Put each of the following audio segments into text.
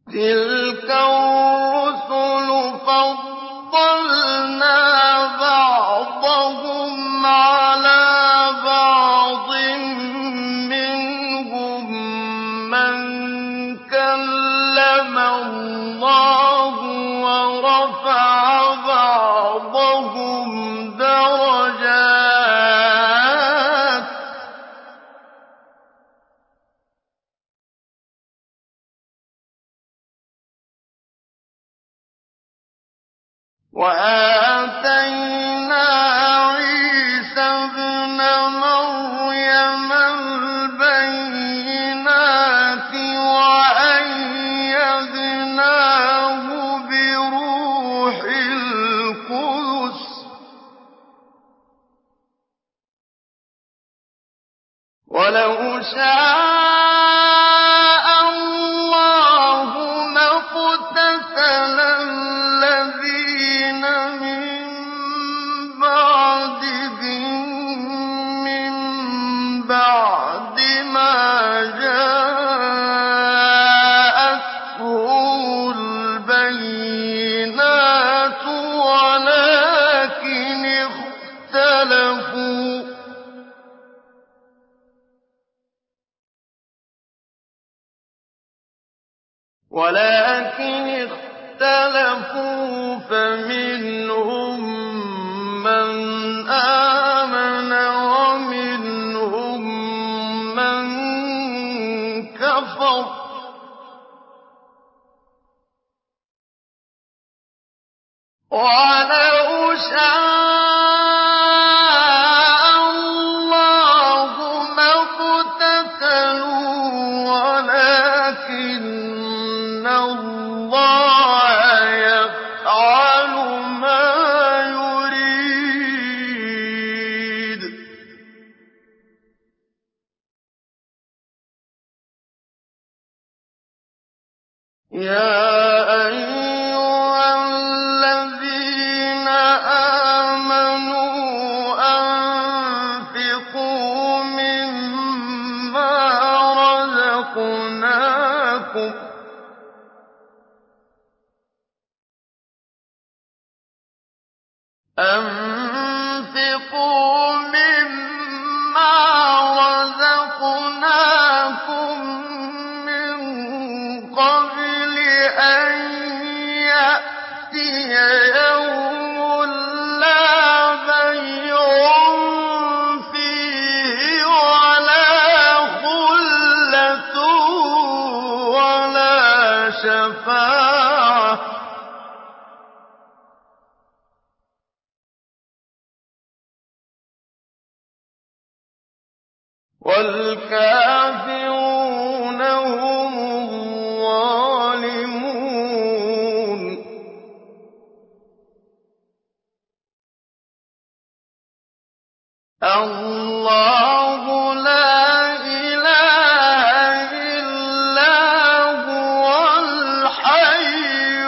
تِلْكَ الرُّسُلُ فَضَّلْنَا بَعْضَهُمْ عَلَىٰ بَعْضٍ ۖ مِّنْهُم مَّن كَلَّمَ اللَّهُ وَرَفَعَ بَعْضَهُمْ دَرَجَاتٍ ۚ وَآتَيْنَا عِيسَى ابْنَ مَرْيَمَ الْبَيِّنَاتِ وَأَيَّدْنَاهُ بِرُوحِ الْقُدُسِ ۗ وَلَوْ شَاءَ اللَّهُ مَا اقْتَتَلَ الَّذِينَ مِن بَعْدِهِم مِّن بَعْدِ مَا جَاءَتْهُمُ الْبَيِّنَاتُ وَلَٰكِنِ اخْتَلَفُوا فَمِنْهُم مَّنْ آمَنَ وَمِنْهُم مَّن كَفَرَ ۚ وَلَوْ شَاءَ اللَّهُ مَا اقْتَتَلُوا وَلَٰكِنَّ اللَّهَ يَفْعَلُ مَا يُرِيدُ يَا أَيُّهَا الَّذِينَ آمَنُوا أَنفِقُوا مِمَّا رَزَقْنَاكُمْ مِّن قَبْلِ أَن يَأْتِيَ يَوْمٌ لَّا بَيْعٌ فِيهِ وَلَا خُلَّةٌ وَلَا شَفَاعَةٌ ۗ وَالْكَافِرُونَ هُمُ الظَّالِمُونَ اللَّهُ لَا إِلَٰهَ إِلَّا هُوَ الْحَيُّ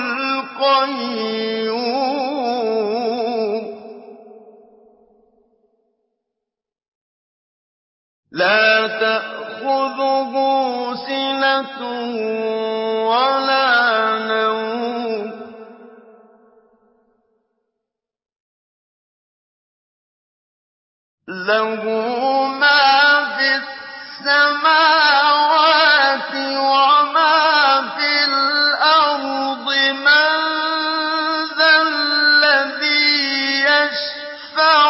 الْقَيُّومُ لَا تَأْخُذُهُ سِنَةٌ وَلَا نَوْمٌ لَّهُ مَا فِي السَّمَاوَاتِ وَمَا فِي الْأَرْضِ ۗ مَن ذَا الَّذِي يَشْفَعُ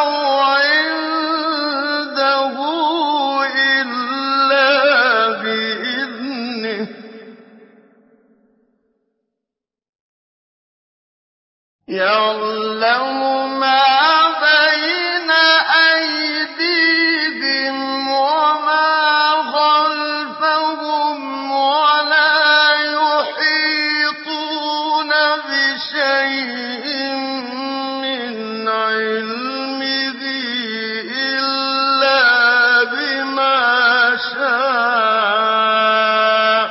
عِندَهُ إِلَّا بِإِذْنِهِ ۚ يَعْلَمُ مَا بَيْنَ أَيْدِيهِمْ وَمَا خَلْفَهُمْ وَلَا يُحِيطُونَ بِشَيْءٍ مِّنْ عِلْمِهِ إِلَّا بِمَا شَاءَ ۚ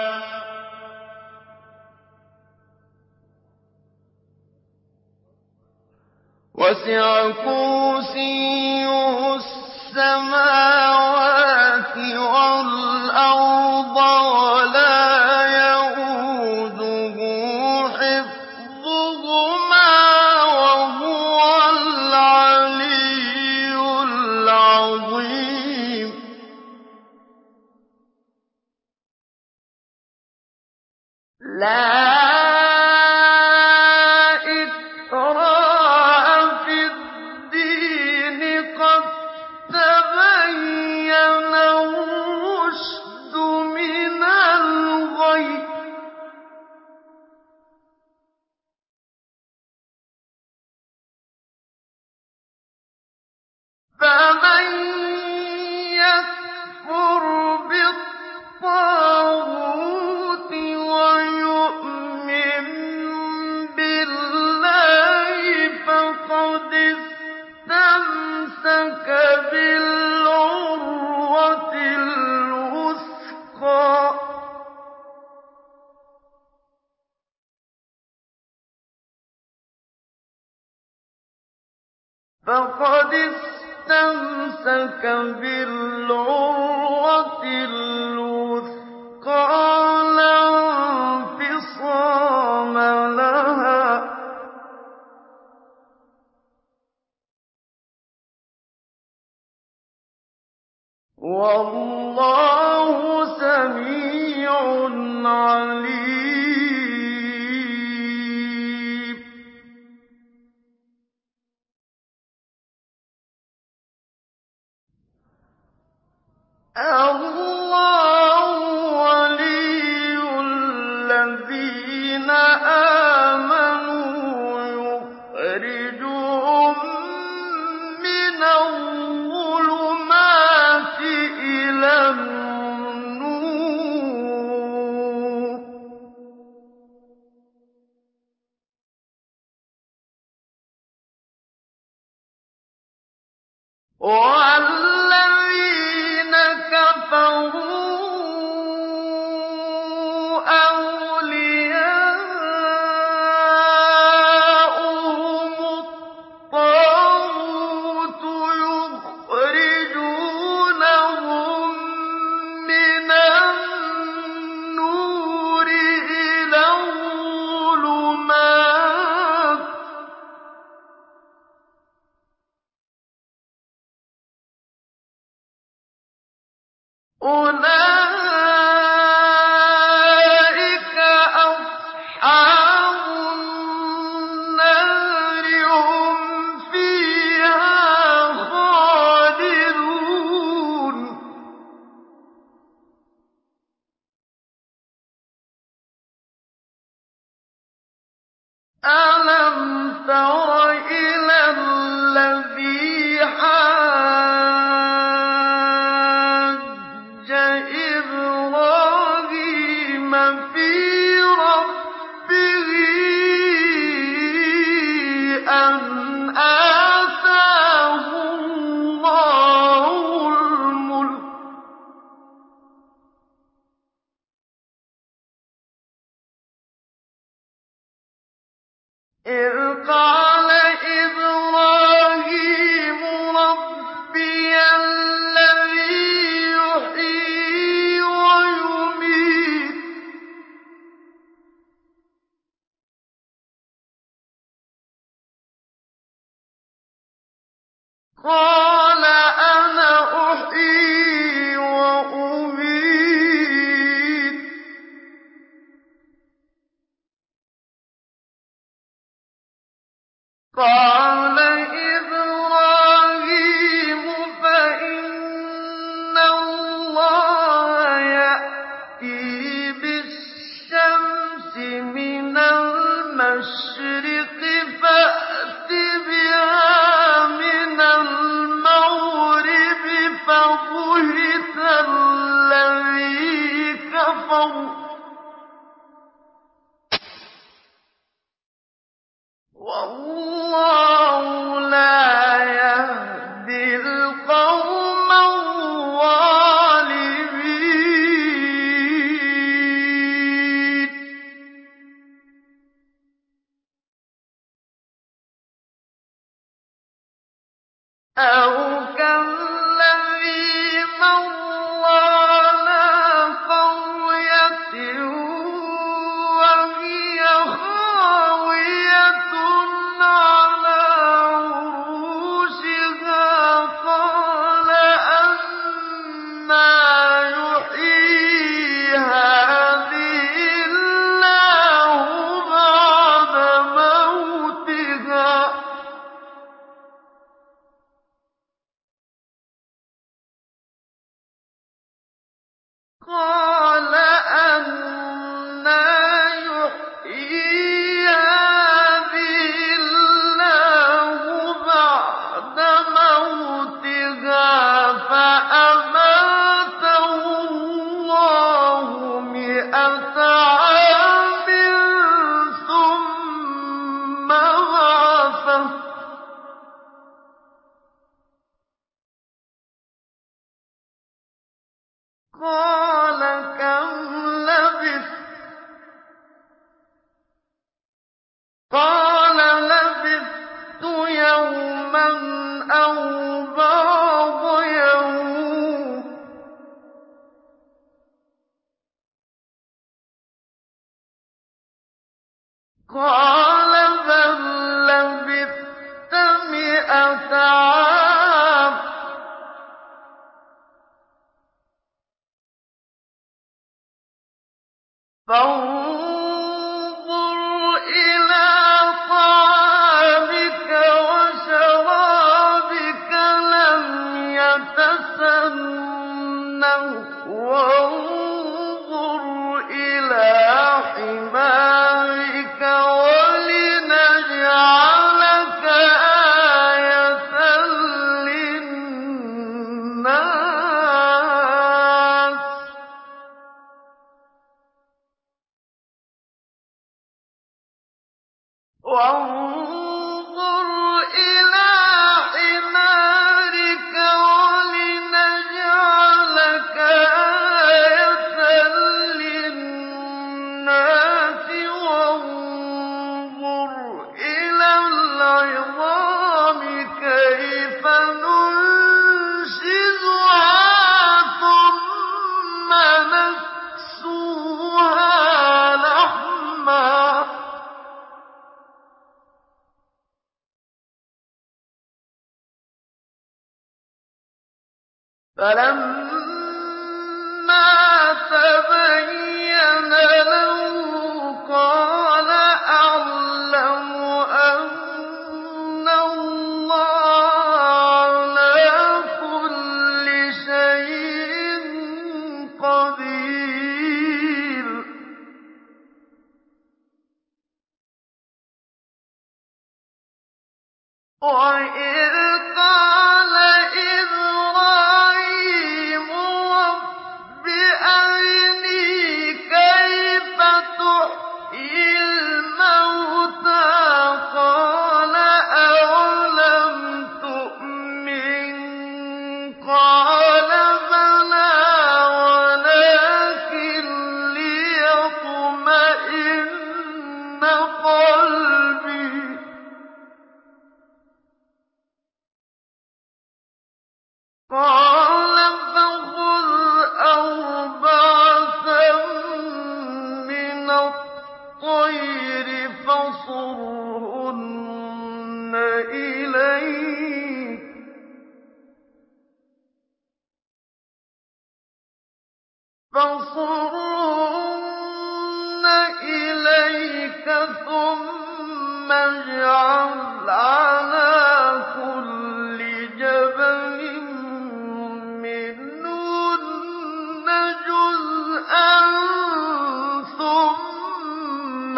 وَسِعَ كُرْسِيُّهُ السَّمَاوَاتِ وَالْأَرْضَ وَلَا يَئُودُهُ لَا إِكْرَاهَ فِي الدِّينِ ۖ قَد تَّبَيَّنَ الرُّشْدُ مِنَ الْغَيِّ ۚ فَمَن يَكْفُرْ بِالطَّاغُوتِ وَيُؤْمِن بِاللَّهِ فَقَدِ اسْتَمْسَكَ بِالْعُرْوَةِ الْوُثْقَىٰ لَا انفِصَامَ لَهَا ۗ وَاللَّهُ سَمِيعٌ عَلِيمٌ. اللَّهُ وَلِيُّ الَّذِينَ آمَنُوا يُخْرِجُهُم مِّنَ الظُّلُمَاتِ إِلَى النُّورِ ۖ وَالَّذِينَ كَفَرُوا أَوْلِيَاؤُهُمُ الطَّاغُوتُ يُخْرِجُونَهُم مِّنَ النُّورِ إِلَى الظُّلُمَاتِ ۗ أُولَٰئِكَ أَصْحَابُ النَّارِ ۖ هُمْ فِيهَا خَالِدُونَ. أَلَمْ تَرَ إِلَى الَّذِي حَاجَّ إِبْرَاهِيمَ فِي رَبِّهِ أَنْ آتَاهُ اللَّهُ الْمُلْكَ إِذْ قَالَ إِبْرَاهِيمُ رَبِّيَ الَّذِي يُحْيِي وَيُمِيتُ ۖ قَالَ أَنَا أُحْيِي وَأُمِيتُ ۖ قَالَ إِبْرَاهِيمُ فَإِنَّ اللَّهَ يَأْتِي بِالشَّمْسِ مِنَ الْمَشْرِقِ فَأْتِ بِهَا مِنَ الْمَغْرِبِ فَبُهِتَ الَّذِي كَفَرَ ۗ وَاللَّهُ لَا يَهْدِي الْقَوْمَ الظَّالِمِينَ. أَوْ كَالَّذِي مَرَّ عَلَىٰ قَرْيَةٍ وَهِيَ خَاوِيَةٌ عَلَىٰ عُرُوشِهَا قَالَ أَنَّىٰ يُحْيِي هَٰذِهِ اللَّهُ قَالَ بَل لَّبِثْتَ 100 عَامٍ فَانظُرْ إِلَىٰ طَعَامِكَ وَشَرَابِكَ لَمْ يَتَسَنَّهْ وَانظُرْ إِلَىٰ حِمَارِكَ وَلِنَجْعَلَكَ آيَةً لِّلنَّاسِ وَانظُرْ إِلَىٰ حِمَارِكَ وَلِنَجْعَلَكَ آيَةً لِّلنَّاسِ وَانظُرْ إِلَى الْعِظَامِ كَيْفَ نُنشِزُهَا ثُمَّ نَكْسُوهَا لَحْمًا فَلَمَّا تَبَيَّنَ لَهُ قَالَ أَعْلَمُ أَنَّ اللَّهَ عَلَىٰ كُلِّ شَيْءٍ قَدِيرٌ وَإِذْ قَالَ إِبْرَاهِيمُ رَبِّ أَرِنِي كَيْفَ تُحْيِي الْمَوْتَىٰ قَالَ أَوَلَمْ تُؤْمِن قَالَ بَلَىٰ وَلَٰكِن لِّيَطْمَئِنَّ قَلْبِي قَالَ فَخُذْ أَرْبَعَةً مِّنَ الطَّيْرِ فَصُرْهُنَّ إِلَيْكَ ثُمَّ اجْعَلْ عَلَىٰ كُلِّ جَبَلٍ مِّنْهُنَّ جُزْءًا ثُمَّ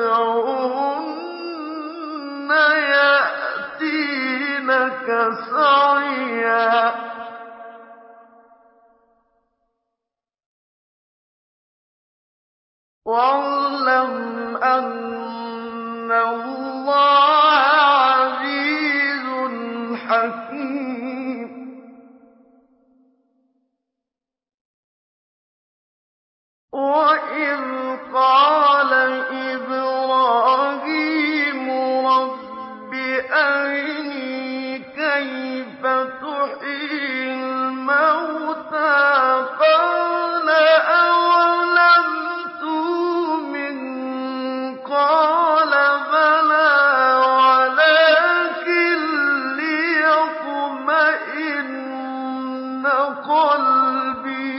ادْعُهُنَّ يَأْتِينَكَ سَعْيًا وَاعْلَمْ أَنَّ اللَّهَ عَزِيزٌ حَكِيمٌ وَإِذْ قَالَ إِبْرَاهِيمُ رَبِّ أَرِنِي كَيْفَ تُحْيِي الْمَوْتَىٰ قَالَ أَوَلَمْ تُؤْمِن قَالَ بَلَىٰ وَلَٰكِن لِّيَطْمَئِنَّ قَلْبِي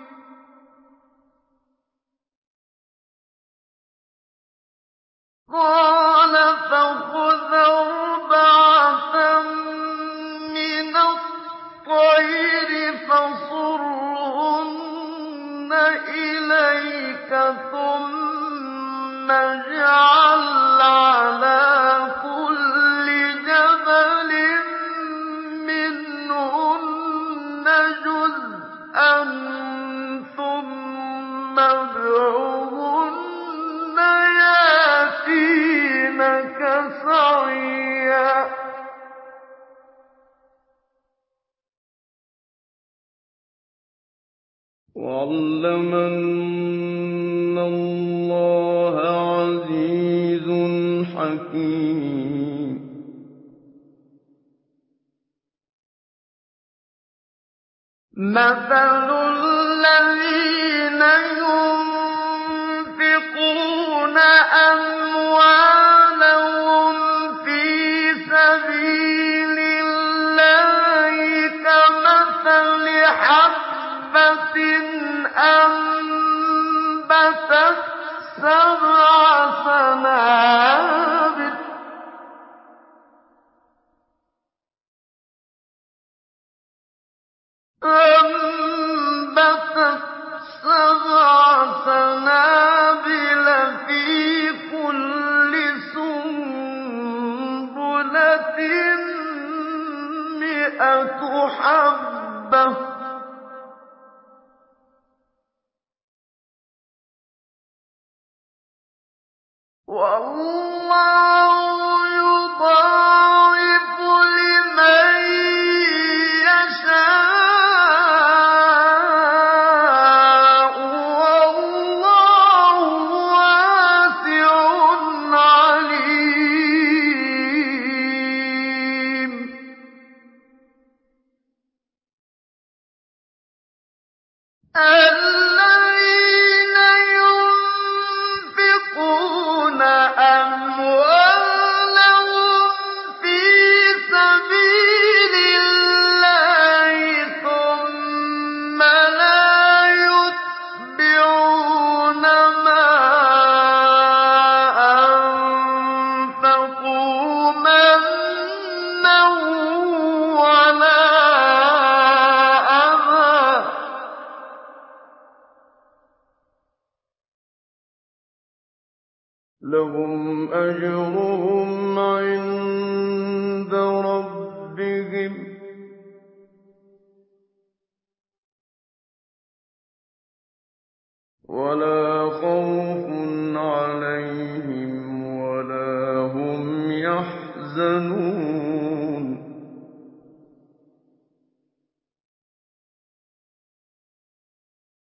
قَالَ فَخُذْ أَرْبَعَةً مِّنَ الطَّيْرِ فَصُرْهُنَّ إِلَيْكَ ثُمَّ اجْعَلْ عَلَىٰ كُلِّ جَبَلٍ مِّنْهُنَّ جُزْءًا ثُمَّ ادْعُهُنَّ يَأْتِينَكَ سَعْيًا وَاعْلَمْ أَنَّ اللَّهَ عَزِيزٌ حَكِيمٌ مَثَلُ الَّذِينَ يُنفِقُونَ أَمْوَالَهُمْ سَنَابِلَ فَأَنبَتَتْ سَبْعَ سَنَابِلَ فِي كُلِّ سُنبُلَةٍ مِّائَةُ حَبَّةٍ ۗ وَاللَّهُ يُضَاعِفُ لِمَن يَشَاءُ ۗ وَاللَّهُ وَاسِعٌ عَلِيمٌ. الَّذِينَ يُنفِقُونَ أَمْوَالَهُمْ فِي سَبِيلِ اللَّهِ ثُمَّ لَا يُتْبِعُونَ مَا أَنفَقُوا مَنًّا وَلَا أَذًى ۙ لَّهُمْ أَجْرُهُمْ عِندَ رَبِّهِمْ وَلَا خَوْفٌ عَلَيْهِمْ وَلَا هُمْ يَحْزَنُونَ